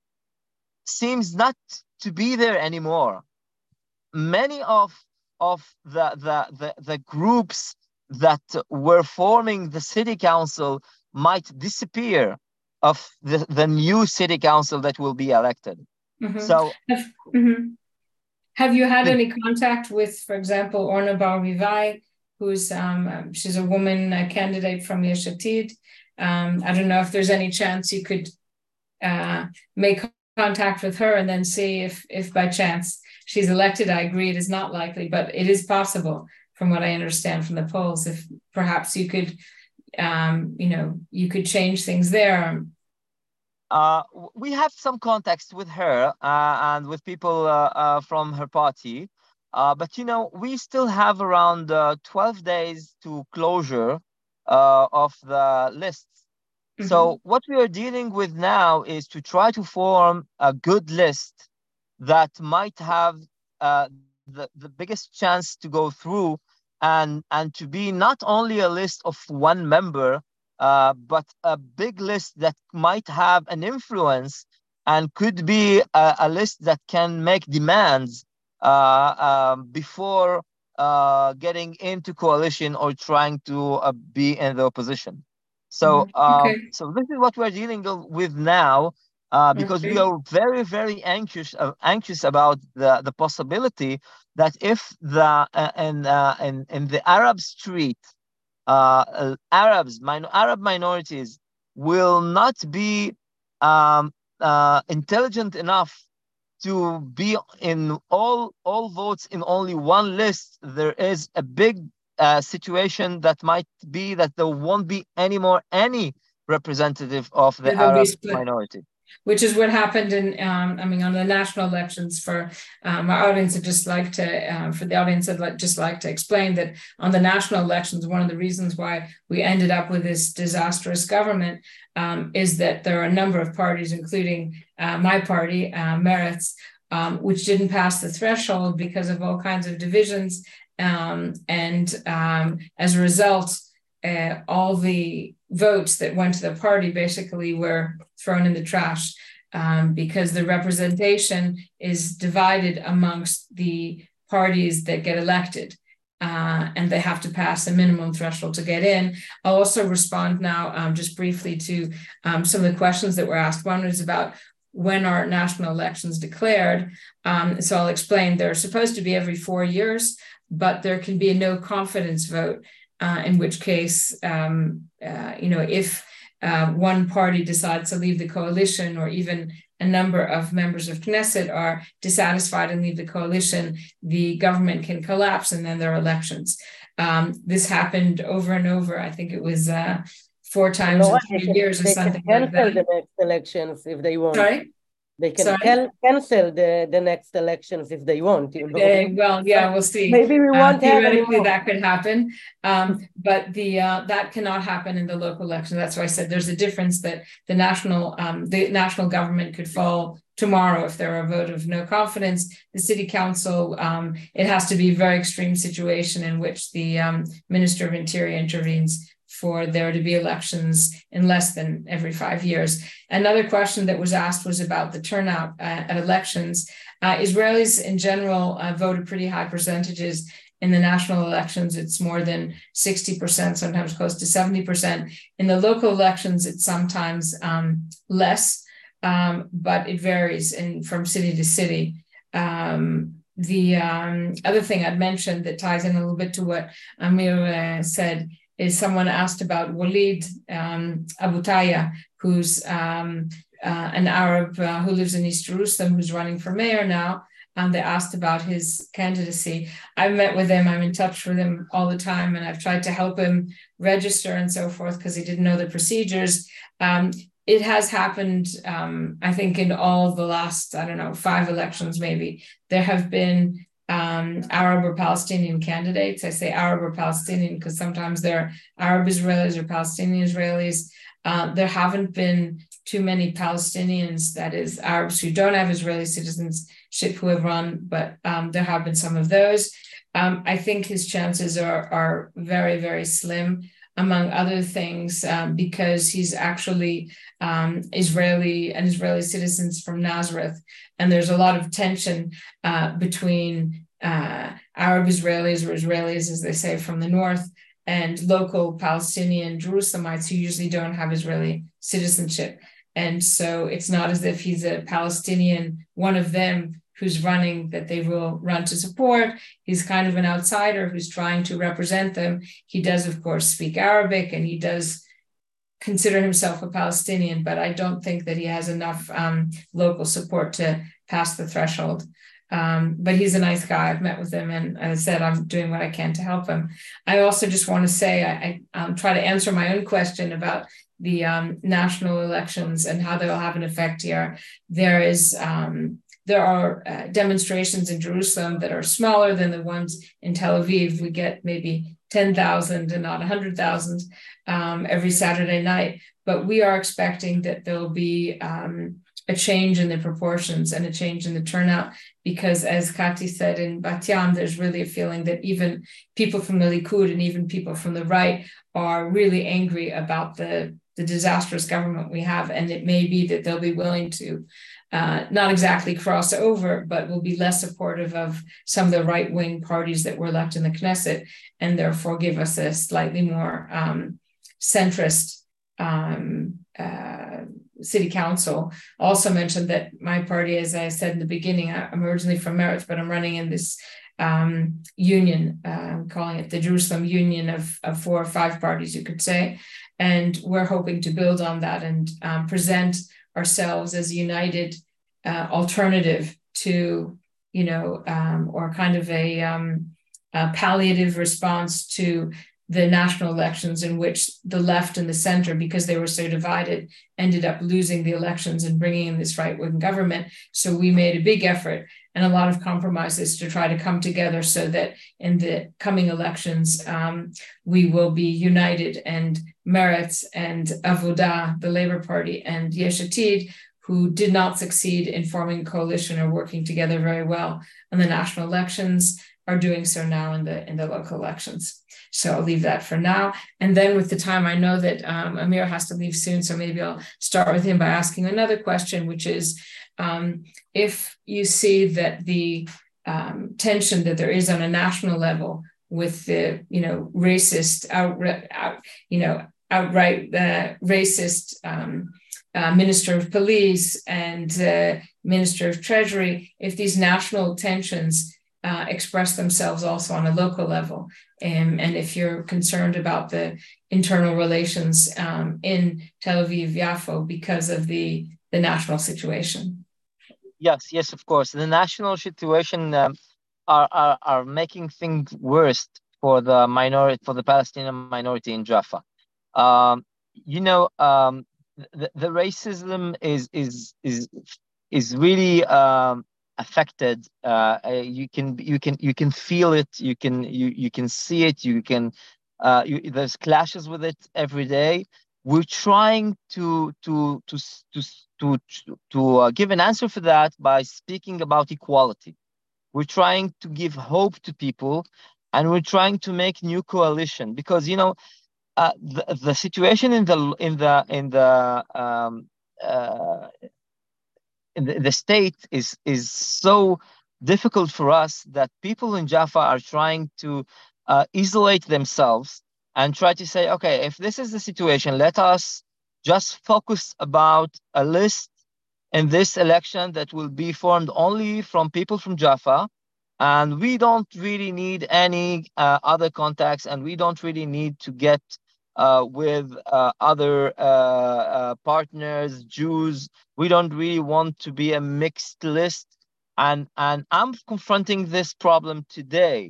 seems not to be there anymore. Many of of the, the the the groups that were forming the city council might disappear of the, the new city council that will be elected. Mm-hmm. So have, mm-hmm. have you had the, any contact with, for example, Orna Barvivai, who's um, she's a woman a candidate from Yesh Atid? Um, I don't know if there's any chance you could uh, make contact with her and then see if if by chance she's elected. I agree it is not likely, but it is possible from what I understand from the polls. If perhaps you could, um, you know, you could change things there. Uh, we have some contacts with her uh, and with people uh, uh, from her party. Uh, but, you know, we still have around uh, twelve days to closure uh, of the lists. Mm-hmm. So what we are dealing with now is to try to form a good list that might have uh, the, the biggest chance to go through and, and to be not only a list of one member, uh, but a big list that might have an influence and could be a, a list that can make demands uh, um, before uh, getting into coalition or trying to uh, be in the opposition. So, okay. um, so this is what we're dealing with now, uh, because okay. we are very, very anxious, uh, anxious about the, the possibility that if the uh, in, uh, in in the Arab street, uh, Arabs, min- Arab minorities will not be um, uh, intelligent enough to be in all all votes in only one list, there is a big uh, situation that might be that there won't be anymore any representative of the It'll be Arab split. minority. Which is what happened in, um, I mean, on the national elections. For um, our audience, I'd just like to, uh, for the audience, I'd like, just like to explain that on the national elections, one of the reasons why we ended up with this disastrous government um, is that there are a number of parties, including uh, my party, uh, Meretz, um, which didn't pass the threshold because of all kinds of divisions. Um, and um, as a result, uh, all the votes that went to the party basically were thrown in the trash um, because the representation is divided amongst the parties that get elected. Uh, and they have to pass a minimum threshold to get in. I'll also respond now um, just briefly to um, some of the questions that were asked. One was about when are national elections declared. Um, so I'll explain. They're supposed to be every four years, but there can be a no confidence vote, uh, in which case, um, uh, you know, if uh, one party decides to leave the coalition, or even a number of members of Knesset are dissatisfied and leave the coalition, the government can collapse and then there are elections. Um, this happened over and over. I think it was uh, four times no, in three can, years or something like that. They can cancel the next elections if they want. Sorry? They can can cancel the, the next elections if they want. You know? They, well, yeah, we'll see. Maybe we won't uh, have theoretically anymore. That could happen, um, but the uh, that cannot happen in the local election. That's why I said there's a difference that the national um, the national government could fall tomorrow if there were a vote of no confidence. The city council, um, it has to be a very extreme situation in which the um, Minister of Interior intervenes for there to be elections in less than every five years. Another question that was asked was about the turnout uh, at elections. Uh, Israelis in general uh, voted pretty high percentages in the national elections. It's more than sixty percent, sometimes close to seventy percent. In the local elections, it's sometimes um, less, um, but it varies in, from city to city. Um, the um, other thing I'd mentioned that ties in a little bit to what Amir uh, said is someone asked about Walid um, Abutaya, who's um, uh, an Arab uh, who lives in East Jerusalem, who's running for mayor now. And they asked about his candidacy. I've met with him, I'm in touch with him all the time, and I've tried to help him register and so forth because he didn't know the procedures. Um, it has happened, um, I think, in all the last, I don't know, five elections maybe. There have been Um, Arab or Palestinian candidates. I say Arab or Palestinian because sometimes they're Arab Israelis or Palestinian Israelis. Uh, there haven't been too many Palestinians, that is Arabs who don't have Israeli citizenship, who have run, but um, there have been some of those. Um, I think his chances are, are very, very slim, among other things, um, because he's actually um, Israeli and Israeli citizens from Nazareth. And there's a lot of tension uh, between uh, Arab Israelis, or Israelis, as they say, from the north, and local Palestinian Jerusalemites who usually don't have Israeli citizenship. And so it's not as if he's a Palestinian, one of them who's running, that they will run to support. He's kind of an outsider who's trying to represent them. He does, of course, speak Arabic, and he does consider himself a Palestinian, but I don't think that he has enough um, local support to pass the threshold. Um, but he's a nice guy. I've met with him, and as I said, I'm doing what I can to help him. I also just want to say, I, I um, try to answer my own question about the um, national elections and how they will have an effect here. There is, um, there are uh, demonstrations in Jerusalem that are smaller than the ones in Tel Aviv. We get maybe ten thousand and not one hundred thousand um, every Saturday night. But we are expecting that there'll be um, a change in the proportions and a change in the turnout, because as Kati said in Bat Yam, there's really a feeling that even people from the Likud and even people from the right are really angry about the, the disastrous government we have. And it may be that they'll be willing to uh, not exactly cross over, but will be less supportive of some of the right-wing parties that were left in the Knesset, and therefore give us a slightly more um, centrist um, uh, city council. Also mentioned that my party, as I said in the beginning, I'm originally from Meretz, but I'm running in this um, union, uh, calling it the Jerusalem Union of, of four or five parties, you could say. And we're hoping to build on that and um, present ourselves as a united uh, alternative to, you know, um, or kind of a, um, a palliative response to the national elections in which the left and the center, because they were so divided, ended up losing the elections and bringing in this right-wing government. So we made a big effort and a lot of compromises to try to come together so that in the coming elections, um, we will be united, and Meretz and Avodah, the Labour Party, and Yesh Atid, who did not succeed in forming a coalition or working together very well in the national elections, are doing so now in the in the local elections. So I'll leave that for now. And then with the time, I know that um, Amir has to leave soon, so maybe I'll start with him by asking another question, which is, um, if you see that the um, tension that there is on a national level with the, you know, racist, outright, out, you know, outright uh, racist um, uh, Minister of Police and uh, Minister of Treasury, if these national tensions Uh, express themselves also on a local level. Um, and if you're concerned about the internal relations um, in Tel Aviv, Yafo, because of the, the national situation. Yes, yes, of course. The national situation um, are, are are making things worse for the minority, for the Palestinian minority in Jaffa. Um, you know, um, the, the racism is is is is really um, affected. Uh, you can you can you can feel it. You can you you can see it. You can uh, you, there's clashes with it every day. We're trying to to to to to to uh, give an answer for that by speaking about equality. We're trying to give hope to people, and we're trying to make new coalition, because you know uh, the the situation in the in the in the um, uh, the, the state is is so difficult for us that people in Jaffa are trying to uh, isolate themselves and try to say, okay, if this is the situation, let us just focus about a list in this election that will be formed only from people from Jaffa, and we don't really need any uh, other contacts, and we don't really need to get uh, with uh, other uh, uh, partners, Jews. We don't really want to be a mixed list. And, and I'm confronting this problem today.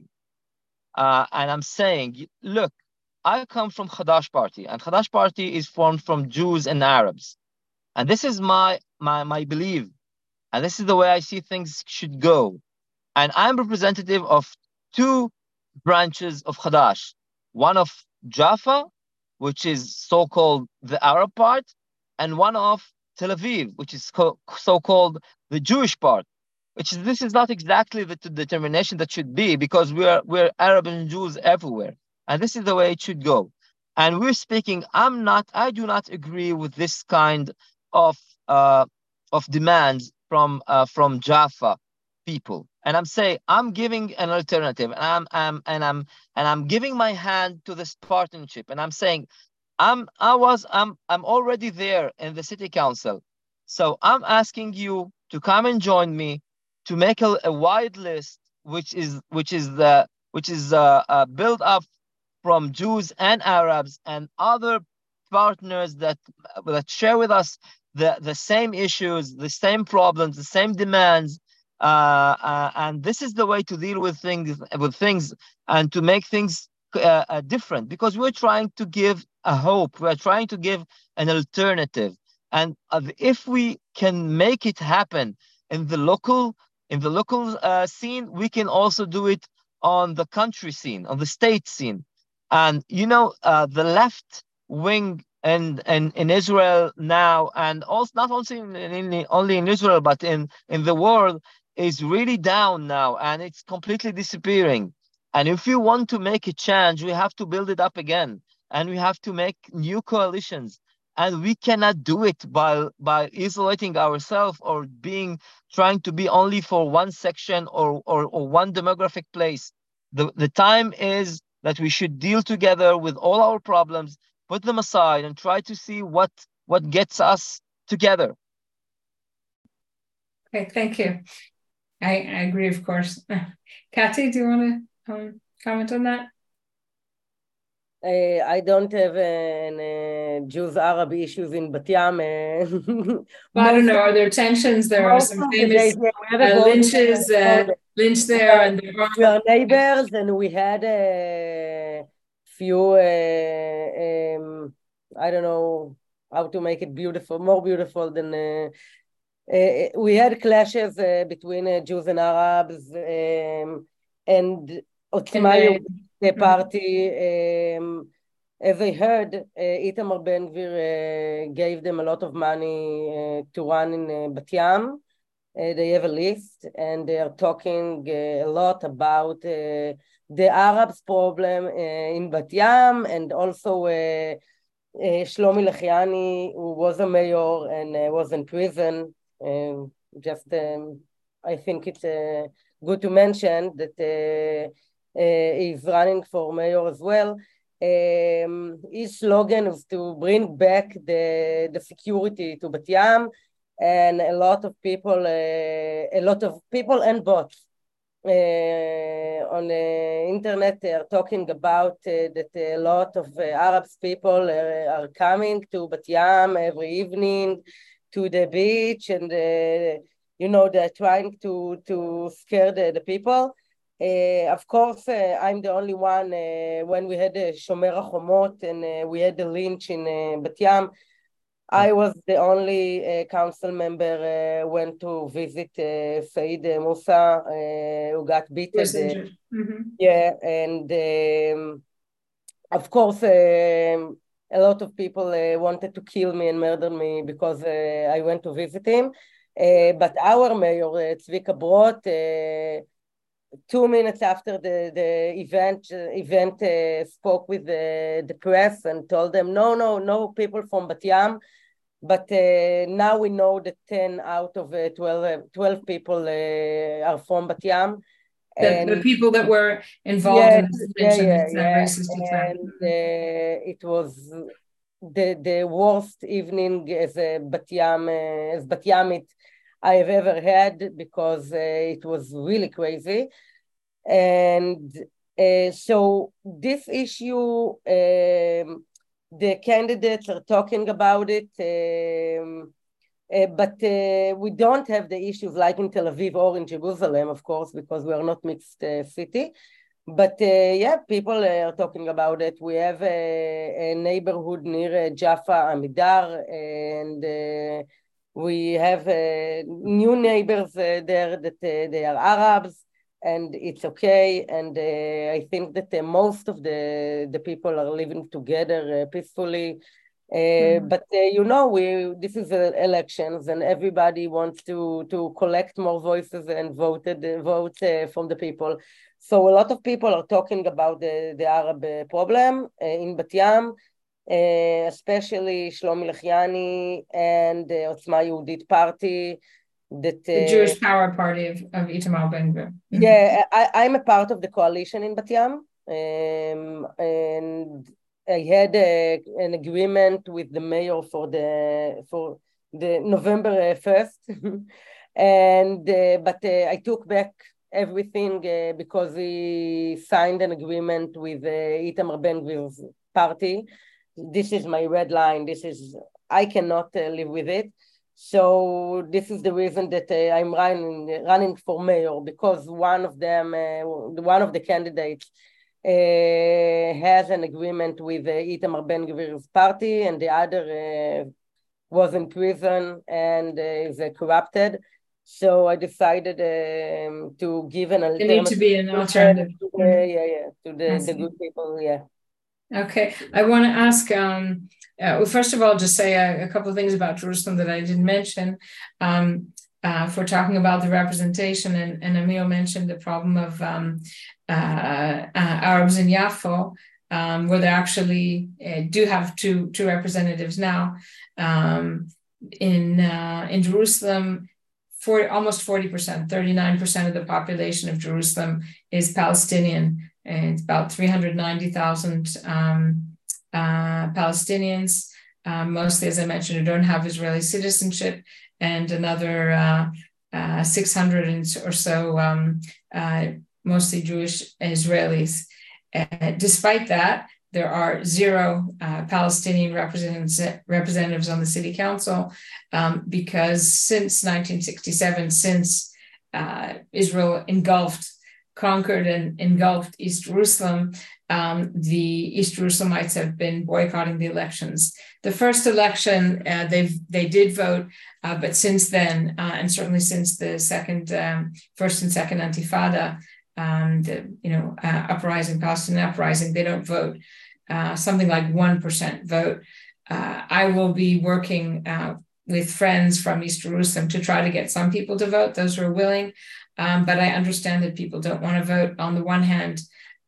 Uh, and I'm saying, look, I come from Hadash Party, and Hadash Party is formed from Jews and Arabs. And this is my, my, my belief. And this is the way I see things should go. And I'm representative of two branches of Hadash. One of Jaffa, which is so-called the Arab part, and one of Tel Aviv, which is so-called the Jewish part. Which is, this is not exactly the determination that should be, because we're we're Arab and Jews everywhere, and this is the way it should go. And we're speaking. I'm not. I do not agree with this kind of uh, of demands from uh, from Jaffa people. And I'm saying I'm giving an alternative, and I'm, I'm and I'm and I'm giving my hand to this partnership. And I'm saying, I'm I was I'm I'm already there in the city council, so I'm asking you to come and join me to make a, a wide list, which is which is the which is uh, uh, built up from Jews and Arabs and other partners that that share with us the the same issues, the same problems, the same demands. Uh, uh, and this is the way to deal with things with things and to make things uh, uh, different, because we're trying to give a hope. We're trying to give an alternative, and uh, if we can make it happen in the local in the local uh, scene, we can also do it on the country scene, on the state scene. And you know, uh, the left wing and in, in, in Israel now, and also not only in, in, only in Israel but in in the world, is really down now, and it's completely disappearing. And if we want to make a change, we have to build it up again, and we have to make new coalitions. And we cannot do it by by isolating ourselves or being trying to be only for one section or, or, or one demographic place. The, the time is that we should deal together with all our problems, put them aside, and try to see what, what gets us together. Okay, thank you. I, I agree, of course. Kathy, do you want to um, comment on that? Uh, I don't have any uh, Jews-Arab issues in Bat Yam. Uh, well, I don't know. Are there tensions? There are some famous days, yeah, uh, lynches, uh, lynch there, and there are, we are neighbors, and we had a few. Uh, um, I don't know how to make it beautiful, more beautiful than. Uh, uh, we had clashes uh, between uh, Jews and Arabs, um, and Otzma the party. Um, as I heard, uh, Itamar Ben-Gvir uh, gave them a lot of money uh, to run in uh, Bat Yam. Uh, they have a list, and they are talking uh, a lot about uh, the Arabs problem uh, in Bat Yam, and also uh, uh, Shlomi Lechiani, who was a mayor and uh, was in prison. Um, just, um, I think it's uh, good to mention that uh, uh, he's running for mayor as well. Um, his slogan is to bring back the, the security to Bat Yam, and a lot of people, uh, a lot of people and bots uh, on the internet are talking about uh, that a lot of uh, Arab people uh, are coming to Bat Yam every evening to the beach, and uh, you know, they're trying to to scare the, the people. Uh, of course, uh, I'm the only one. Uh, when we had the Shomer HaChomot and uh, we had the lynch in uh, Bat Yam, I was the only uh, council member uh, went to visit uh, Said Musa, uh, who got beaten. Uh, mm-hmm. Yeah, and um, of course, um, a lot of people uh, wanted to kill me and murder me because uh, I went to visit him. Uh, but our mayor, uh, Tzvika Brot, uh, two minutes after the, the event, uh, event uh, spoke with the, the press and told them, no, no, no people from Bat Yam. But uh, now we know that ten out of uh, twelve, uh, twelve people uh, are from Bat Yam. The, the people that were involved yeah, in this yeah, yeah, yeah. And uh, it was the, the worst evening as a Bat Yam, uh, as Bat Yamit I have ever had, because uh, it was really crazy. And uh, so this issue, um, the candidates are talking about it, um, uh, but uh, we don't have the issues like in Tel Aviv or in Jerusalem, of course, because we are not mixed uh, city. But uh, yeah, people are talking about it. We have a, a neighborhood near uh, Jaffa, Amidar, and uh, we have uh, new neighbors uh, there that uh, they are Arabs, and it's okay. And uh, I think that uh, most of the, the people are living together uh, peacefully. Uh, mm-hmm. But uh, you know, we this is uh, elections, and everybody wants to to collect more voices and voted uh, votes uh, from the people. So a lot of people are talking about the the Arab uh, problem uh, in Bat Yam, uh, especially Shlomi Lechiani and the Otzma Yehudit party. That, uh, the Jewish Power Party of, of Itamar Ben-Gvir. Mm-hmm. Yeah, I, I'm a part of the coalition in Bat Yam, um, and I had a, an agreement with the mayor for the for the November first, and uh, but uh, I took back everything uh, because he signed an agreement with uh, Itamar Ben-Gvir's party. This is my red line. This is I cannot uh, live with it. So this is the reason that uh, I'm running running for mayor, because one of them, uh, one of the candidates, uh, has an agreement with uh, Itamar Ben-Gvir's party, and the other uh, was in prison and uh, is uh, corrupted. So I decided um, to give an alternative. It needs to be an alternative. To the, mm-hmm. Yeah, yeah, to the, the good people, yeah. Okay, I want to ask, um, uh, well, first of all, just say a, a couple of things about Jerusalem that I didn't mention. Um, uh, if we're talking about the representation, and, and Emil mentioned the problem of um, uh, uh, Arabs in Yafo, um, where they actually uh, do have two two representatives now. Um, in uh, in Jerusalem, for almost forty percent, thirty-nine percent of the population of Jerusalem is Palestinian. And it's about three hundred ninety thousand um, uh, Palestinians, uh, mostly, as I mentioned, who don't have Israeli citizenship, and another uh, uh, six hundred or so, um, uh, mostly Jewish Israelis. Uh, despite that, there are zero uh, Palestinian representatives, representatives on the city council um, because since nineteen sixty-seven, since uh, Israel engulfed, conquered and engulfed East Jerusalem, um, the East Jerusalemites have been boycotting the elections. The first election, uh, they've they did vote, uh, but since then, uh, and certainly since the second, um, first and second Intifada, um, the you know uh, uprising, Palestinian uprising, they don't vote. Uh, something like one percent vote. Uh, I will be working uh, with friends from East Jerusalem to try to get some people to vote, those who are willing. Um, but I understand that people don't want to vote. On the one hand,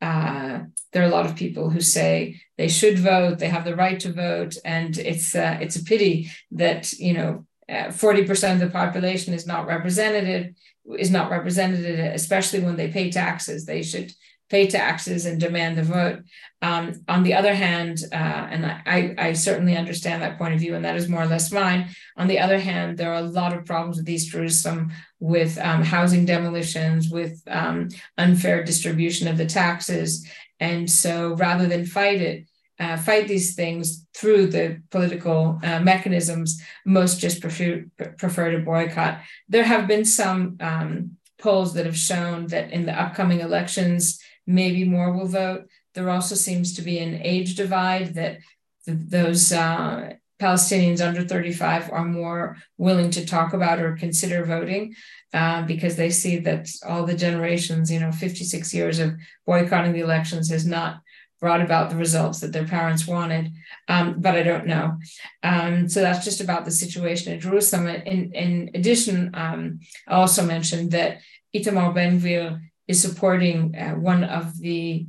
uh, there are a lot of people who say they should vote, they have the right to vote, and it's uh, it's a pity that you know uh, forty percent of the population is not represented, is not represented, especially when they pay taxes. They should pay taxes and demand the vote. Um, on the other hand, uh, and I, I certainly understand that point of view, and that is more or less mine. On the other hand, there are a lot of problems with East Jerusalem, with um, housing demolitions, with um, unfair distribution of the taxes. And so rather than fight it, uh, fight these things through the political uh, mechanisms, most just prefer, prefer to boycott. There have been some um, polls that have shown that in the upcoming elections, maybe more will vote. There also seems to be an age divide, that th- those uh, Palestinians under thirty-five are more willing to talk about or consider voting uh, because they see that all the generations, you know, fifty-six years of boycotting the elections has not brought about the results that their parents wanted. Um, but I don't know. Um, so that's just about the situation in Jerusalem. In, in addition, um, I also mentioned that Itamar Ben-Gvir is supporting uh, one of the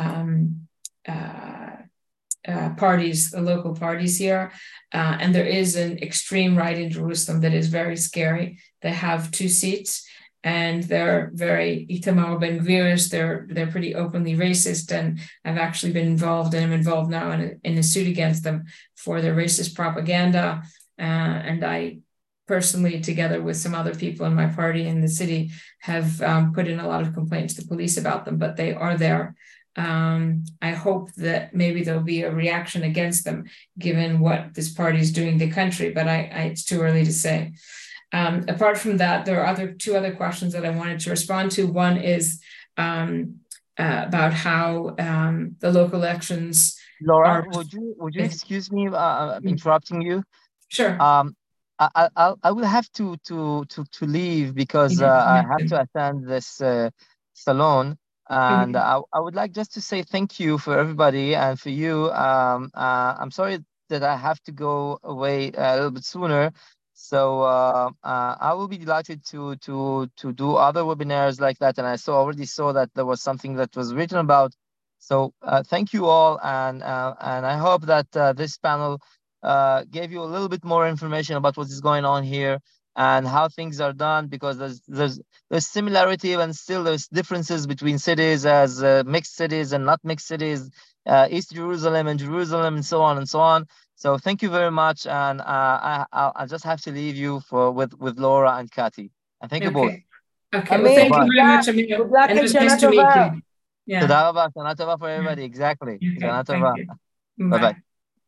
um, uh, uh, parties, the local parties here. Uh, and there is an extreme right in Jerusalem that is very scary. They have two seats and they're very Itamar Ben-Gvirish. They're, they're pretty openly racist. And I've actually been involved, and I'm involved now in a, in a suit against them for their racist propaganda. Uh, and I personally, together with some other people in my party in the city, have um, put in a lot of complaints to police about them, but they are there. Um, I hope that maybe there'll be a reaction against them, given what this party is doing to the country, but I, I, it's too early to say. Um, apart from that, there are other two other questions that I wanted to respond to. One is um, uh, about how um, the local elections Laura, are... would you would you excuse me uh, interrupting you? Sure. Um, I, I I will have to to to to leave because uh, I have to attend this uh, salon, and mm-hmm. I I would like just to say thank you for everybody and for you. Um, uh, I'm sorry that I have to go away a little bit sooner, so uh, uh, I will be delighted to to to do other webinars like that. And I saw already saw that there was something that was written about. So uh, thank you all, and uh, and I hope that uh, this panel uh gave you a little bit more information about what is going on here and how things are done, because there's there's there's similarity and still there's differences between cities, as uh, mixed cities and not mixed cities, uh, East Jerusalem and Jerusalem, and so on and so on. So thank you very much, and uh, I I'll, I'll just have to leave you for with with Laura and Kathy. And thank you both. Okay, well, thank you very much, Amir. Good luck, and it was nice to meet you. Yeah. Toda raba, Shana tova for everybody. Exactly. Okay, Shana tova. Bye bye.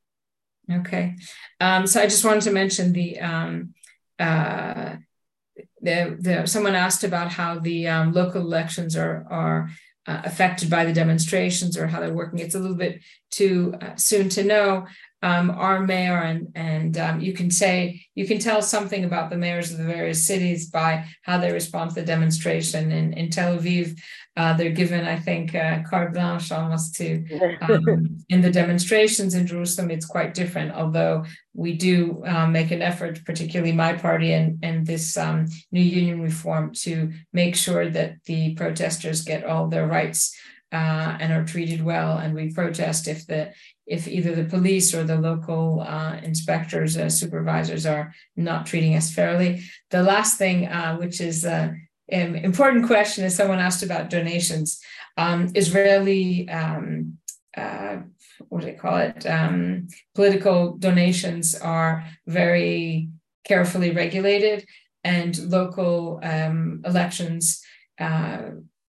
Okay, um, so I just wanted to mention the, um, uh, the, the someone asked about how the um, local elections are are uh, affected by the demonstrations or how they're working. It's a little bit too uh, soon to know. Um, our mayor and and um, you can say you can tell something about the mayors of the various cities by how they respond to the demonstration. In in Tel Aviv, uh, they're given, I think, uh, carte blanche almost to um, in the demonstrations. In Jerusalem, it's quite different. Although we do um, make an effort, particularly my party and and this um, new union reform, to make sure that the protesters get all their rights uh, and are treated well. And we protest if the if either the police or the local uh, inspectors, uh, supervisors are not treating us fairly. The last thing, uh, which is an important question, is someone asked about donations. Um, Israeli, um, uh, what do they call it? Um, political donations are very carefully regulated, and local um, elections uh,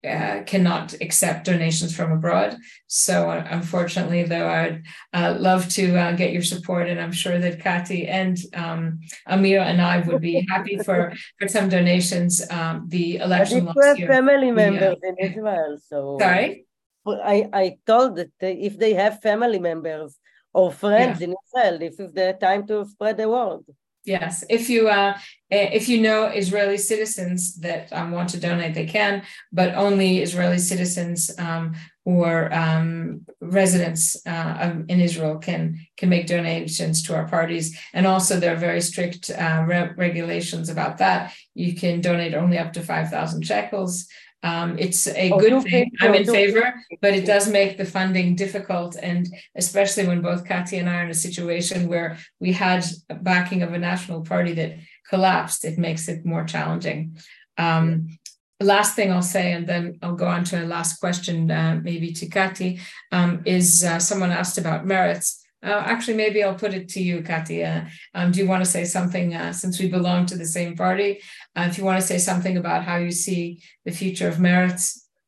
uh, cannot accept donations from abroad. So uh, unfortunately, though, I'd uh, love to uh, get your support, and I'm sure that Kati and um, Amira and I would be happy for, for some donations. Um, the election but if last you have year, family we, uh, members in Israel, so sorry? I, I told that they, if they have family members or friends Yeah. in Israel, this is the time to spread the word. Yes, if you uh, if you know Israeli citizens that um, want to donate, they can, but only Israeli citizens um, or um, residents uh, in Israel can can make donations to our parties. And also, there are very strict uh, re- regulations about that. You can donate only up to five thousand shekels. Um, it's a Or good thing. I'm in favor, fifty. but it does make the funding difficult. And especially when both Kati and I are in a situation where we had a backing of a national party that collapsed, it makes it more challenging. Um, the last thing I'll say, and then I'll go on to a last question, uh, maybe to Kati, um, is uh, someone asked about merits. Uh, actually, maybe I'll put it to you, Kati. Uh, um, do you want to say something, uh, since we belong to the same party? Uh, if you want to say something about how you see the future of merits.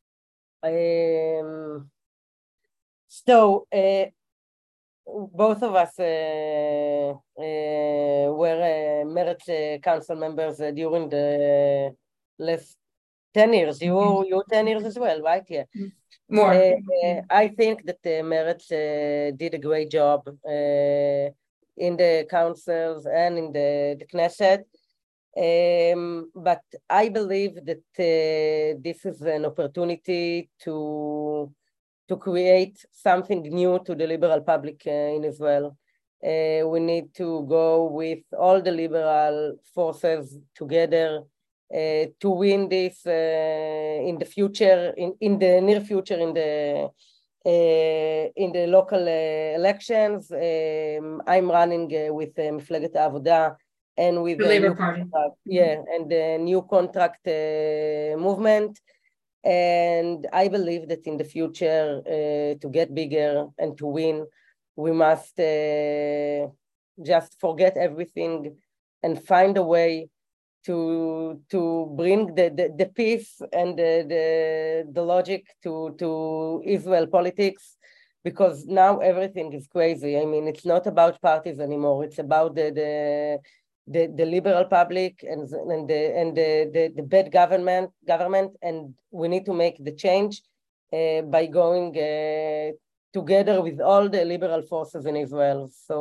Um, so, uh, both of us uh, uh, were uh, Meretz uh, council members uh, during the last ten years. You mm-hmm. you ten years as well, right? Yeah. More. Uh, uh, I think that uh, Meretz uh, did a great job uh, in the councils and in the, the Knesset. Um, but I believe that uh, this is an opportunity to to create something new to the liberal public uh, in Israel. Uh, we need to go with all the liberal forces together uh, to win this uh, in the future, in, in the near future, in the uh, in the local uh, elections. Um, I'm running uh, with uh, Mefleget Avoda and with the Labour Party. Contract, yeah, and the new contract uh, movement. And I believe that in the future, uh, to get bigger and to win, we must uh, just forget everything and find a way to to bring the, the, the peace and the, the, the logic to, to Israel politics, because now everything is crazy. I mean, it's not about parties anymore. It's about the, the The, the liberal public and, and, the, and the, the, the bad government, government, and we need to make the change uh, by going uh, together with all the liberal forces in Israel. So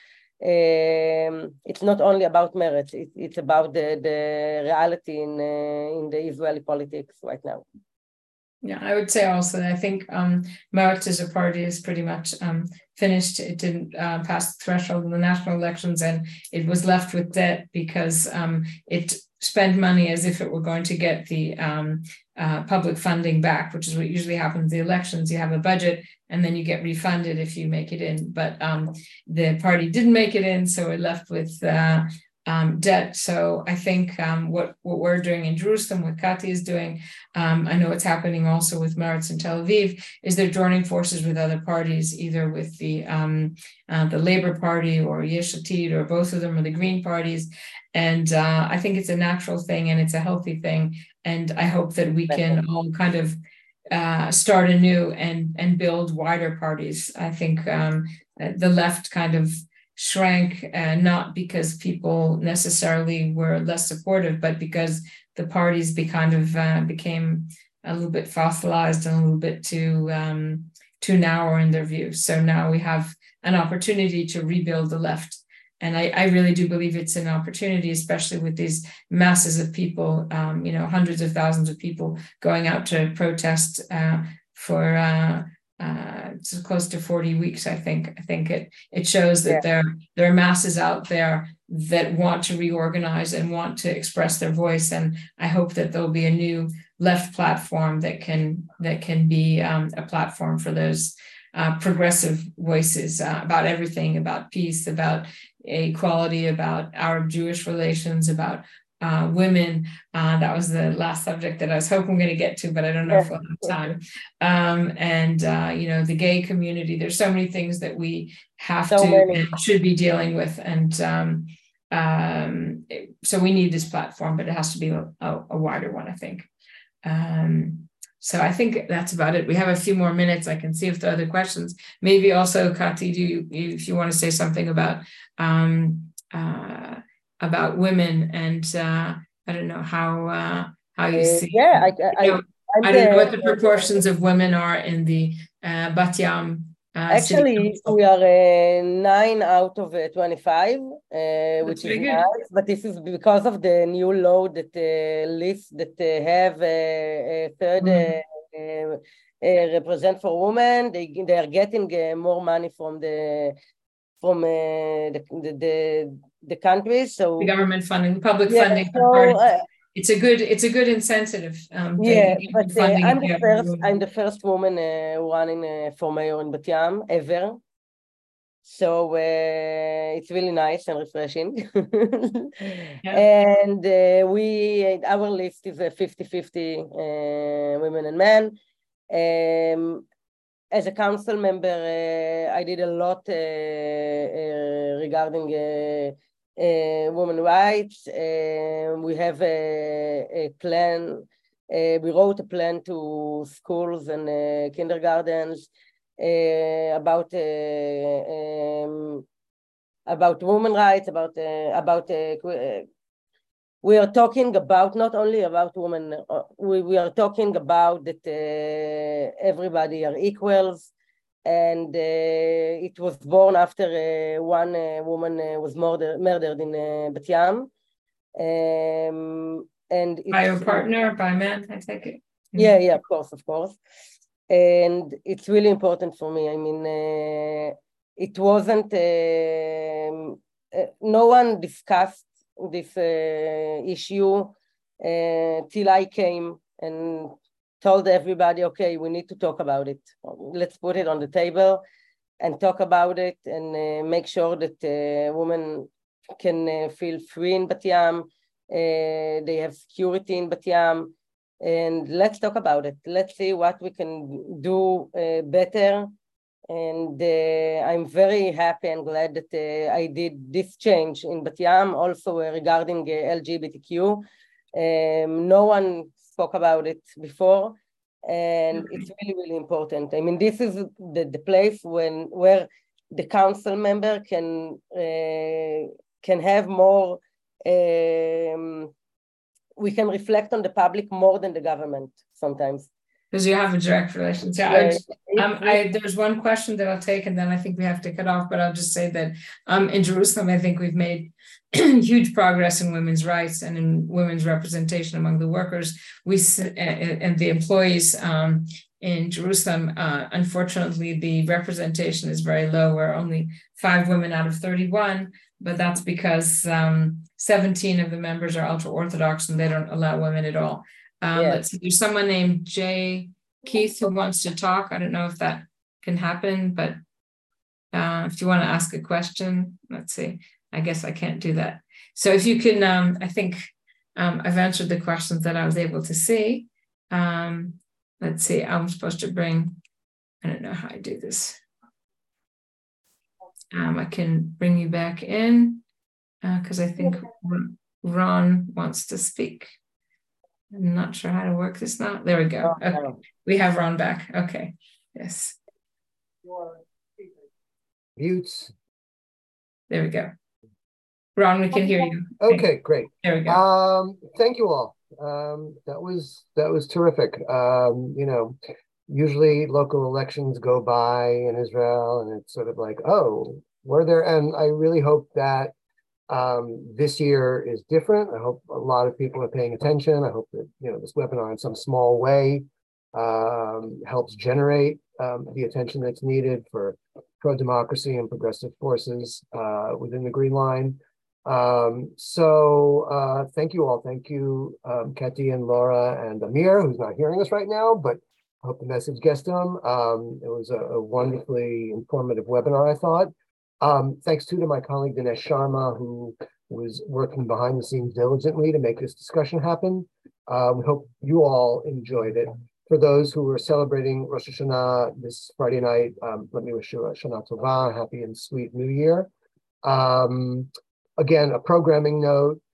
um, it's not only about Meretz, it, it's about the, the reality in, uh, in the Israeli politics right now. Yeah, I would say also that I think um, Meretz as a party is pretty much um, finished. It didn't uh, pass the threshold in the national elections, and it was left with debt because um, it spent money as if it were going to get the um, uh, public funding back, which is what usually happens in the elections. You have a budget, and then you get refunded if you make it in. But um, the party didn't make it in, so it left with uh, Um, debt. So I think um, what, what we're doing in Jerusalem, what Kati is doing, um, I know it's happening also with Meretz in Tel Aviv, is they're joining forces with other parties, either with the um, uh, the Labour Party or Yesh Atid, or both of them, or the Green parties. And uh, I think it's a natural thing and it's a healthy thing. And I hope that we can all kind of uh, start anew and, and build wider parties. I think um, the left kind of shrank, uh, not because people necessarily were less supportive, but because the parties be kind of uh, became a little bit fossilized and a little bit too um, too narrow in their view. So now we have an opportunity to rebuild the left. And I, I really do believe it's an opportunity, especially with these masses of people, um, you know, hundreds of thousands of people going out to protest uh, for uh, Uh, it's close to forty weeks, I think. I think it it shows that yeah. there, there are masses out there that want to reorganize and want to express their voice. And I hope that there'll be a new left platform that can that can be um, a platform for those uh, progressive voices uh, about everything, about peace, about equality, about Arab-Jewish relations, about Uh, women. Uh, that was the last subject that I was hoping I'm going to get to, but I don't know if we'll have time. Um, and, uh, you know, the gay community, there's so many things that we have so to many. and should be dealing with. And um, um, it, so we need this platform, but it has to be a, a, a wider one, I think. Um, So I think that's about it. We have a few more minutes. I can see if there are other questions. Maybe also, Kati, do you, if you want to say something about um, uh, about women and uh, I don't know how uh, how you Uh, see. yeah, I, I, You know, I'm I don't the, know what the proportions of women are in the uh, Bat Yam. Uh, Actually, we are uh, nine out of uh, twenty-five, uh, which is good. nice, but this is because of the new law that uh, lists that uh, have uh, a third Mm. uh, uh, uh, represent for women. They they are getting uh, more money from the from uh, the, the the the countries. So The government funding, public yeah, funding. so uh, it's a good it's a good incentive um, yeah, thing. but uh, Funding I'm if you the have first room. I'm the first woman uh, running uh, for mayor in Bat Yam ever. So uh, it's really nice and refreshing. Yeah. And uh, we, our list is a fifty fifty uh, women and men. Um, as a council member, uh, I did a lot uh, uh, regarding uh, uh, women's rights. Uh, we have a, a plan. Uh, we wrote a plan to schools and uh, kindergartens uh, about uh, um, about women's rights, about uh, about uh, we are talking about not only about women, uh, we, we are talking about that uh, everybody are equals, and uh, it was born after uh, one uh, woman uh, was murder, murdered in uh, Bat Yam. Um, and by your partner, by man, I take it. Yeah, yeah, of course, of course. And it's really important for me. I mean, uh, it wasn't, um, uh, no one discussed this uh, issue uh, till I came and told everybody, okay, we need to talk about it. Let's put it on the table and talk about it and uh, make sure that uh, women can uh, feel free in Bat Yam. Uh, they have security in Bat Yam. And let's talk about it. Let's see what we can do uh, better. And uh, I'm very happy and glad that uh, I did this change in Bat Yam, also uh, regarding uh, L G B T Q. Um, no one spoke about it before, and mm-hmm. It's really, really important. I mean, this is the, the place when where the council member can uh, can have more. Um, we can reflect on the public more than the government sometimes. Because you have a direct relationship. Yeah, I, um, I, there's one question that I'll take, and then I think we have to cut off, but I'll just say that um, in Jerusalem, I think we've made huge progress in women's rights and in women's representation among the workers we and the employees um, in Jerusalem. Uh, unfortunately, the representation is very low. We're only five women out of thirty-one, but that's because um, seventeen of the members are ultra-Orthodox and they don't allow women at all. Um, yeah. Let's see, there's someone named Jay Keith who wants to talk. I don't know if that can happen, but uh, if you want to ask a question, let's see. I guess I can't do that. So if you can, um, I think um, I've answered the questions that I was able to see. Um, let's see, I'm supposed to bring, I don't know how I do this. Um, I can bring you back in because uh, I think Ron wants to speak. I'm not sure how to work this now. There we go. Okay. We have Ron back. Okay. Yes. Mutes. There we go. Ron, we can hear you. Okay, great. There we go. Um, thank you all. Um, that was that was terrific. Um, you know, usually local elections go by in Israel, and it's sort of like, oh, were there? And I really hope that um, this year is different. I hope a lot of people are paying attention. I hope that, you know, this webinar in some small way um, helps generate um, the attention that's needed for pro-democracy and progressive forces uh, within the Green Line. Um, so uh, thank you all. Thank you, um, Keti and Laura and Amir, who's not hearing us right now, but I hope the message gets to him. Um, it was a, a wonderfully informative webinar, I thought. Um, thanks too to my colleague Dinesh Sharma, who was working behind the scenes diligently to make this discussion happen. Uh, we hope you all enjoyed it. For those who are celebrating Rosh Hashanah this Friday night, um, let me wish you a Shana Tova, happy and sweet New Year. Um, again, a programming note.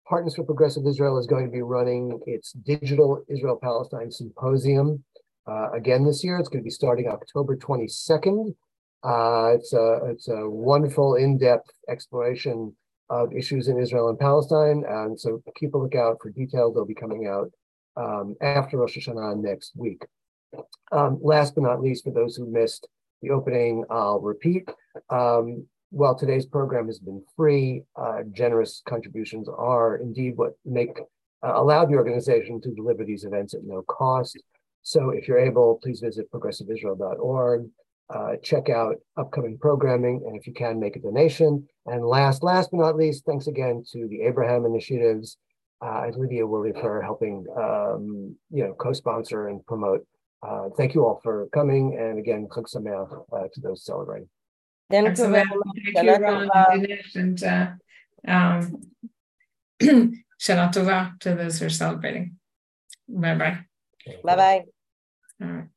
Partners for Progressive Israel is going to be running its digital Israel-Palestine symposium uh, again this year. It's going to be starting October twenty-second. Uh, it's a it's a wonderful in-depth exploration of issues in Israel and Palestine, and so keep a lookout for details. They'll be coming out um, after Rosh Hashanah next week. Um, last but not least, for those who missed the opening, I'll repeat. Um, while today's program has been free, uh, generous contributions are indeed what make uh, allow the organization to deliver these events at no cost. So if you're able, please visit progressive israel dot org. Uh, check out upcoming programming, and if you can, make a donation. And last, last but not least, thanks again to the Abraham Initiatives uh, and Lydia Woolley for helping, um, you know, co-sponsor and promote. Uh, thank you all for coming, and again, Chag Sameach uh, to those celebrating. Thank you very much. Thank you, Ron and Dinesh, and uh, um, Shana Tova to those who are celebrating. Bye bye. Bye bye. All right.